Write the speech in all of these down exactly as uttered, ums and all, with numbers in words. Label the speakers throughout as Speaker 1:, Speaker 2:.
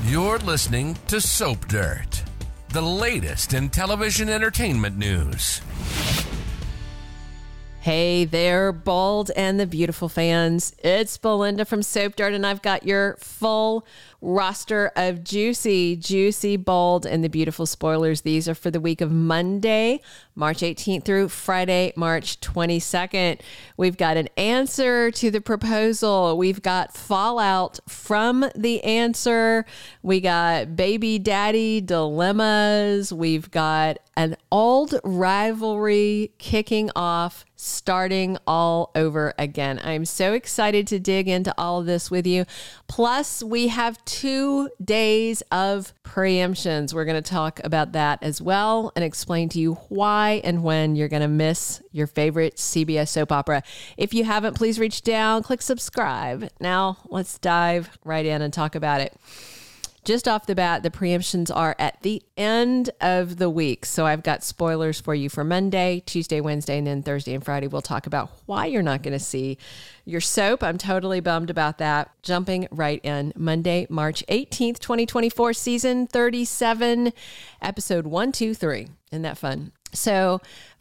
Speaker 1: You're listening to Soap Dirt, the latest in television entertainment news.
Speaker 2: Hey there, Bold and the beautiful fans. It's Belinda from Soap Dirt, and I've got your full roster of juicy, juicy, bold, and the beautiful spoilers. These are for the week of Monday, March eighteenth through Friday, March twenty-second. We've got an answer to the proposal. We've got fallout from the answer. We got baby daddy dilemmas. We've got an old rivalry kicking off, starting all over again. I'm so excited to dig into all of this with you. Plus, we have two days of preemptions. We're going to talk about that as well and explain to you why and when you're going to miss your favorite C B S soap opera. If you haven't, please reach down, click subscribe. Now, let's dive right in and talk about it. Just off the bat, the preemptions are at the end of the week. So I've got spoilers for you for Monday, Tuesday, Wednesday, and then Thursday and Friday. We'll talk about why you're not going to see your soap. I'm totally bummed about that. Jumping right in. Monday, March eighteenth, twenty twenty-four, season thirty-seven, episode one, two, three. Isn't that fun? So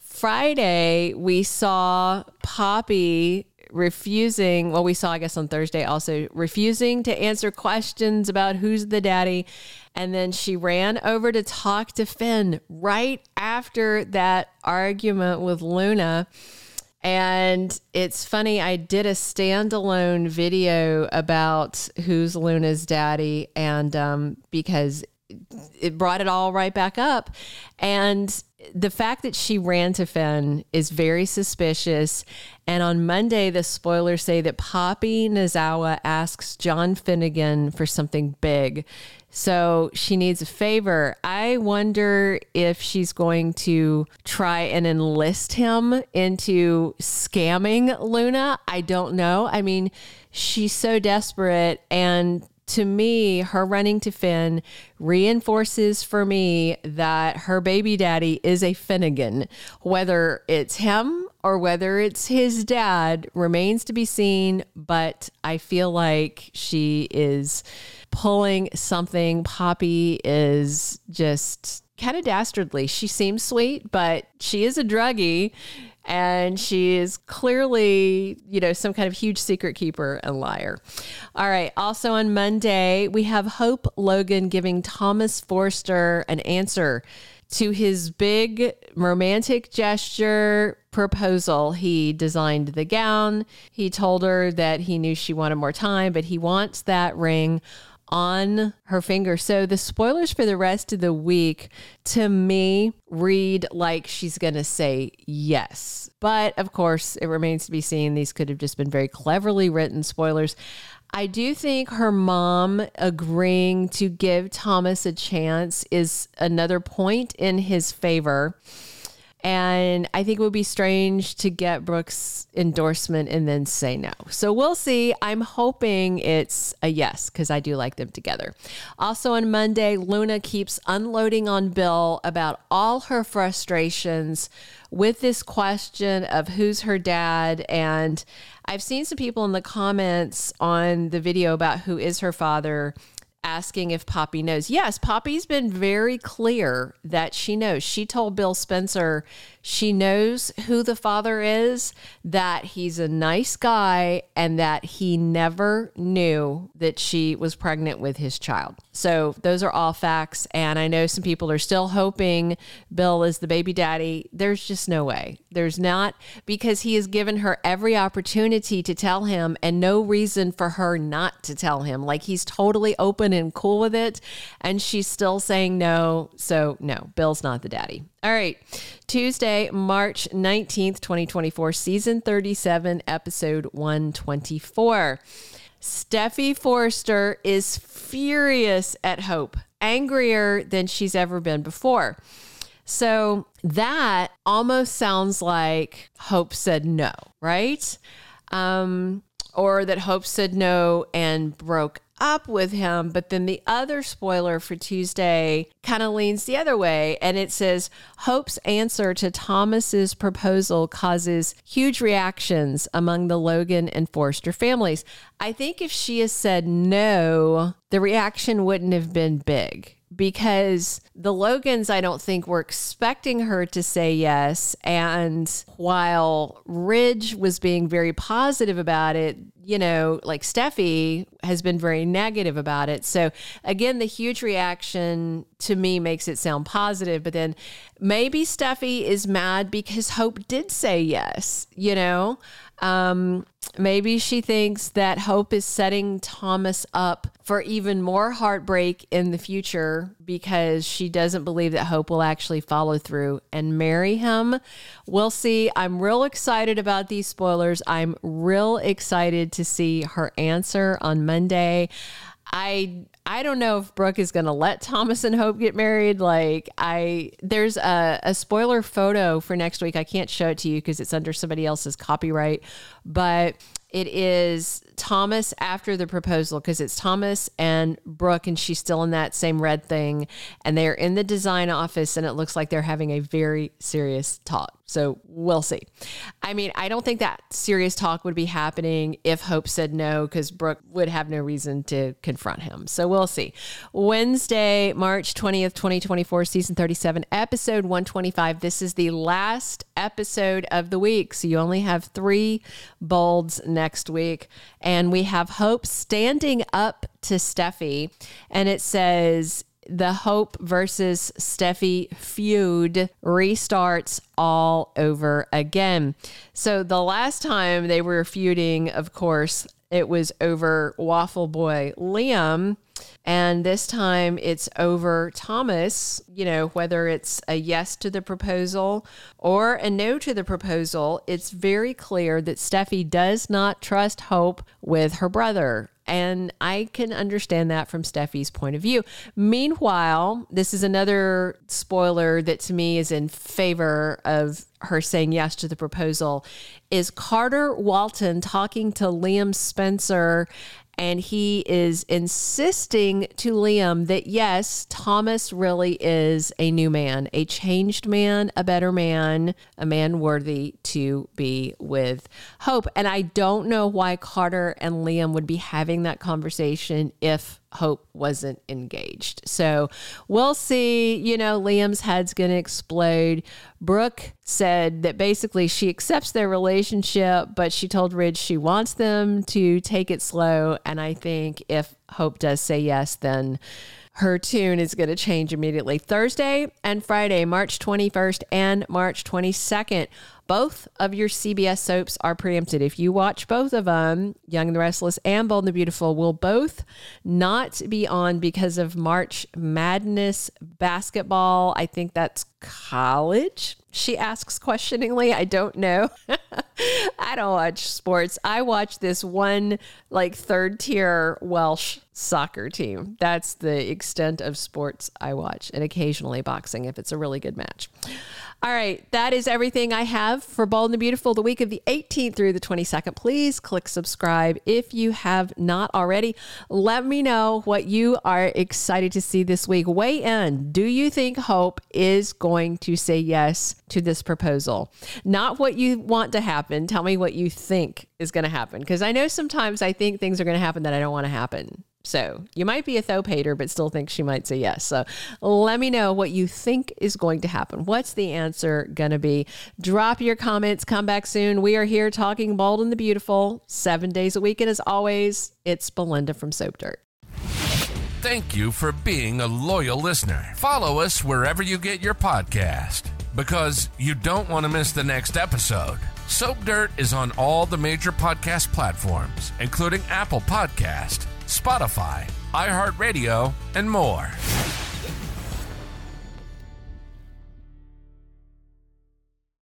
Speaker 2: Friday, we saw Poppy refusing, well, we saw, I guess on Thursday also, refusing to answer questions about who's the daddy. And then she ran over to talk to Finn right after that argument with Luna. And it's funny, I did a standalone video about who's Luna's daddy, and um, because it brought it all right back up. And the fact that she ran to Finn is very suspicious. And on Monday, the spoilers say that Poppy Nozawa asks John Finnegan for something big. So she needs a favor. I wonder if she's going to try and enlist him into scamming Luna. I don't know. I mean, she's so desperate, and to me, her running to Finn reinforces for me that her baby daddy is a Finnegan. Whether it's him or whether it's his dad remains to be seen, but I feel like she is pulling something. Poppy is just kind of dastardly. She seems sweet, but she is a druggie. And she is clearly, you know, some kind of huge secret keeper and liar. All right. Also on Monday, we have Hope Logan giving Thomas Forster an answer to his big romantic gesture proposal. He designed the gown. He told her that he knew she wanted more time, but he wants that ring on her finger. So the spoilers for the rest of the week, to me, read like she's going to say yes. But of course, it remains to be seen. These could have just been very cleverly written spoilers. I do think her mom agreeing to give Thomas a chance is another point in his favor. And I think it would be strange to get Brooke's endorsement and then say no. So we'll see. I'm hoping it's a yes, because I do like them together. Also on Monday, Luna keeps unloading on Bill about all her frustrations with this question of who's her dad. And I've seen some people in the comments on the video about who is her father asking if Poppy knows. Yes, Poppy's been very clear that she knows. She told Bill Spencer she knows who the father is, that he's a nice guy, and that he never knew that she was pregnant with his child. So those are all facts. And I know some people are still hoping Bill is the baby daddy. There's just no way. There's not, because he has given her every opportunity to tell him and no reason for her not to tell him. Like, he's totally open and cool with it, and she's still saying no. So no, Bill's not the daddy. All right. Tuesday, March nineteenth, twenty twenty-four, season thirty-seven, episode one twenty-four. Steffy Forster is furious at Hope, angrier than she's ever been before. So that almost sounds like Hope said no, right? Um, or that Hope said no and broke up with him. But then the other spoiler for Tuesday kind of leans the other way. And it says, Hope's answer to Thomas's proposal causes huge reactions among the Logan and Forrester families. I think if she has said no, the reaction wouldn't have been big. Because the Logans, I don't think, were expecting her to say yes. And while Ridge was being very positive about it, you know, like Steffi has been very negative about it. So again, the huge reaction to me makes it sound positive. But then maybe Steffi is mad because Hope did say yes, you know? Um, maybe she thinks that Hope is setting Thomas up for even more heartbreak in the future because she doesn't believe that Hope will actually follow through and marry him. We'll see. I'm real excited about these spoilers. I'm real excited to see her answer on Monday. I I don't know if Brooke is going to let Thomas and Hope get married. Like I, there's a, a spoiler photo for next week. I can't show it to you because it's under somebody else's copyright, but it is Thomas after the proposal because it's Thomas and Brooke and she's still in that same red thing and they're in the design office and it looks like they're having a very serious talk. So we'll see. I mean, I don't think that serious talk would be happening if Hope said no because Brooke would have no reason to confront him. So we'll see. Wednesday, March twentieth, twenty twenty-four, season thirty-seven, episode one twenty-five. This is the last episode of the week. So you only have three bolds next week. And we have Hope standing up to Steffi. And it says, the Hope versus Steffi feud restarts all over again. So the last time they were feuding, of course, it was over Waffle Boy Liam. And this time it's over Thomas, you know, whether it's a yes to the proposal or a no to the proposal, it's very clear that Steffi does not trust Hope with her brother. And I can understand that from Steffi's point of view. Meanwhile, this is another spoiler that to me is in favor of her saying yes to the proposal, is Carter Walton talking to Liam Spencer. And he is insisting to Liam that, yes, Thomas really is a new man, a changed man, a better man, a man worthy to be with Hope. And I don't know why Carter and Liam would be having that conversation if Hope wasn't engaged. So we'll see. You know, Liam's head's going to explode. Brooke said that basically she accepts their relationship, but she told Ridge she wants them to take it slow. And I think if Hope does say yes, then her tune is going to change immediately. Thursday and Friday, March twenty-first and March twenty-second. Both of your C B S soaps are preempted. If you watch both of them, Young and the Restless and Bold and the Beautiful will both not be on because of March Madness basketball. I think that's college. She asks questioningly. I don't know. I don't watch sports. I watch this one like third tier Welsh soccer team. That's the extent of sports I watch, and occasionally boxing if it's a really good match. All right, that is everything I have for Bold and the Beautiful the week of the eighteenth through the twenty-second. Please click subscribe if you have not already. Let me know what you are excited to see this week. Weigh in. Do you think Hope is going to say yes to this proposal? Not what you want to happen. Tell me what you think is going to happen. Because I know sometimes I think things are going to happen that I don't want to happen. So you might be a Thope hater, but still think she might say yes. So let me know what you think is going to happen. What's the answer going to be? Drop your comments. Come back soon. We are here talking Bold and the Beautiful seven days a week. And as always, it's Belinda from Soap Dirt.
Speaker 1: Thank you for being a loyal listener. Follow us wherever you get your podcast because you don't want to miss the next episode. Soap Dirt is on all the major podcast platforms, including Apple Podcast, Spotify, iHeartRadio, and more.